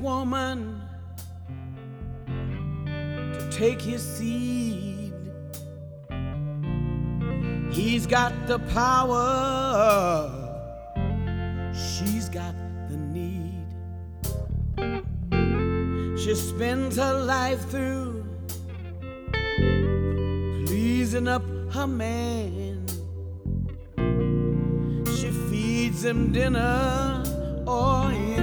woman to take his seed. He's got the power, she's got the need. She spends her life through pleasing up her man. She feeds him dinner or